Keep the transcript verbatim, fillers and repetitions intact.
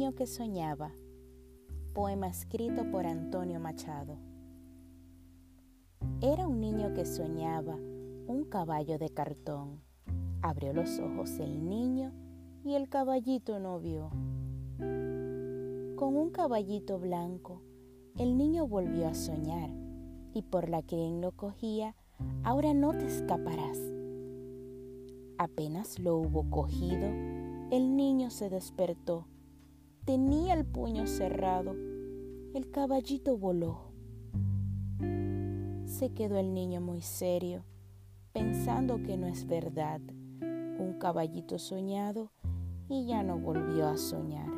niño que soñaba. Poema escrito por Antonio Machado. Era un niño que soñaba un caballo de cartón. Abrió los ojos el niño y el caballito no vio. Con un caballito blanco, el niño volvió a soñar, y por la crin lo cogía, ahora no te escaparás. Apenas lo hubo cogido, el niño se despertó. Tenía el puño cerrado, el caballito voló. Se quedó el niño muy serio, pensando que no es verdad, un caballito soñado, y ya no volvió a soñar.